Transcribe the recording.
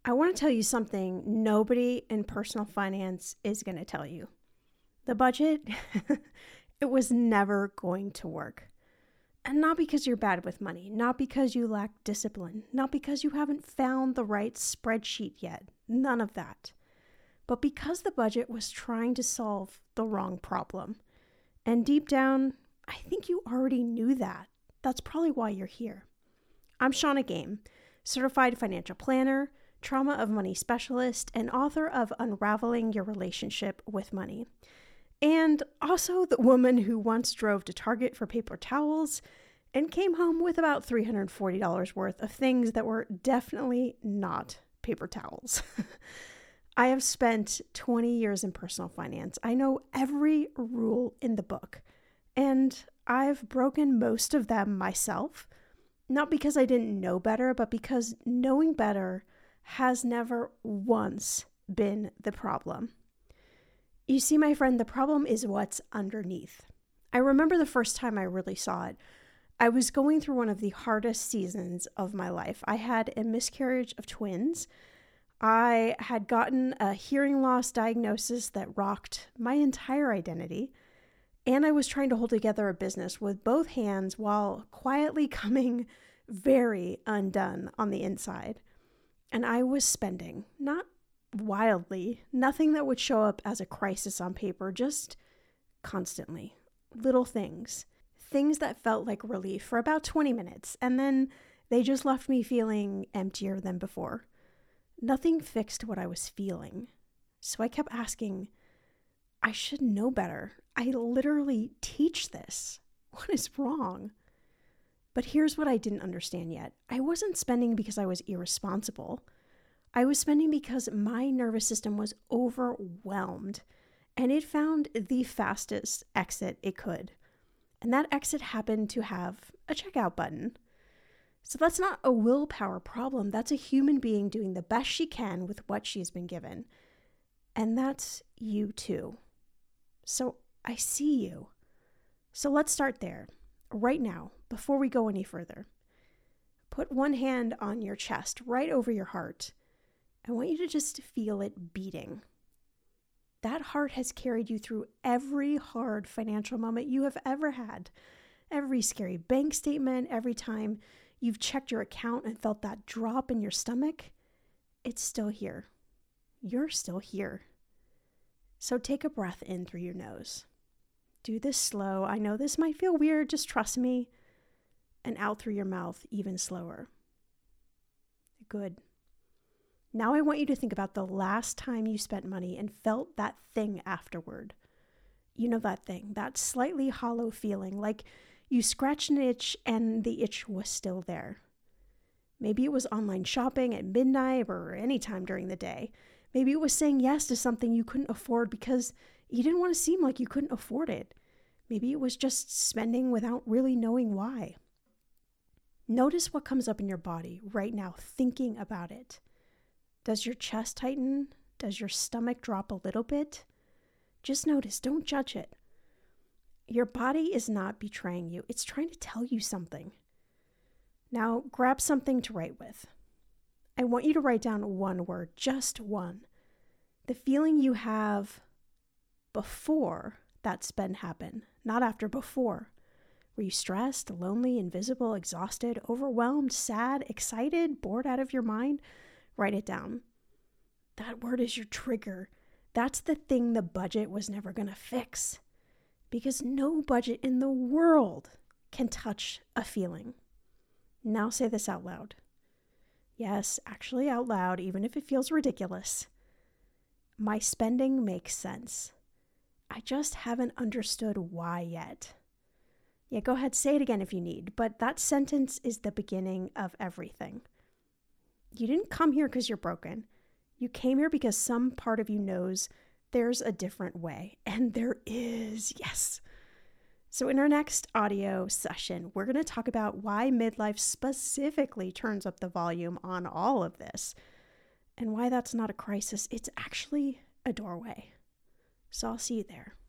I want to tell you something nobody in personal finance is going to tell you. The budget, it was never going to work. And not because you're bad with money, not because you lack discipline, not because you haven't found the right spreadsheet yet, none of that. But because the budget was trying to solve the wrong problem. And deep down, I think you already knew that. That's probably why you're here. I'm Shauna Game, certified financial planner, trauma of money specialist, and author of Unraveling Your Relationship with Money. And also the woman who once drove to Target for paper towels and came home with about $340 worth of things that were definitely not paper towels. I have spent 20 years in personal finance. I know every rule in the book, and I've broken most of them myself, not because I didn't know better, but because knowing better has never once been the problem. You see, my friend, the problem is what's underneath. I remember the first time I really saw it. I was going through one of the hardest seasons of my life. I had a miscarriage of twins. I had gotten a hearing loss diagnosis that rocked my entire identity. And I was trying to hold together a business with both hands while quietly coming very undone on the inside. And I was spending, not wildly, nothing that would show up as a crisis on paper, just constantly. Little things that felt like relief for about 20 minutes, and then they just left me feeling emptier than before. Nothing fixed what I was feeling. So I kept asking, I should know better. I literally teach this. What is wrong? But here's what I didn't understand yet. I wasn't spending because I was irresponsible. I was spending because my nervous system was overwhelmed, and it found the fastest exit it could. And that exit happened to have a checkout button. So that's not a willpower problem. That's a human being doing the best she can with what she's been given. And that's you too. So I see you. So let's start there. Right now, before we go any further, put one hand on your chest, right over your heart. I want you to just feel it beating. That heart has carried you through every hard financial moment you have ever had. Every scary bank statement, every time you've checked your account and felt that drop in your stomach, it's still here. You're still here. So take a breath in through your nose. Do this slow. I know this might feel weird, just trust me. And out through your mouth, even slower. Good. Now I want you to think about the last time you spent money and felt that thing afterward. You know that thing, that slightly hollow feeling, like you scratched an itch and the itch was still there. Maybe it was online shopping at midnight or any time during the day. Maybe it was saying yes to something you couldn't afford because you didn't want to seem like you couldn't afford it. Maybe it was just spending without really knowing why. Notice what comes up in your body right now, thinking about it. Does your chest tighten? Does your stomach drop a little bit? Just notice, don't judge it. Your body is not betraying you. It's trying to tell you something. Now, grab something to write with. I want you to write down one word, just one. The feeling you have before that spend happened, not after, before. Were you stressed, lonely, invisible, exhausted, overwhelmed, sad, excited, bored out of your mind? Write it down. That word is your trigger. That's the thing the budget was never going to fix. Because no budget in the world can touch a feeling. Now say this out loud. Yes, actually out loud, even if it feels ridiculous. My spending makes sense. I just haven't understood why yet. Yeah, go ahead, say it again if you need, but that sentence is the beginning of everything. You didn't come here because you're broken. You came here because some part of you knows there's a different way, and there is, yes. So in our next audio session, we're going to talk about why midlife specifically turns up the volume on all of this, and why that's not a crisis. It's actually a doorway. So I'll see you there.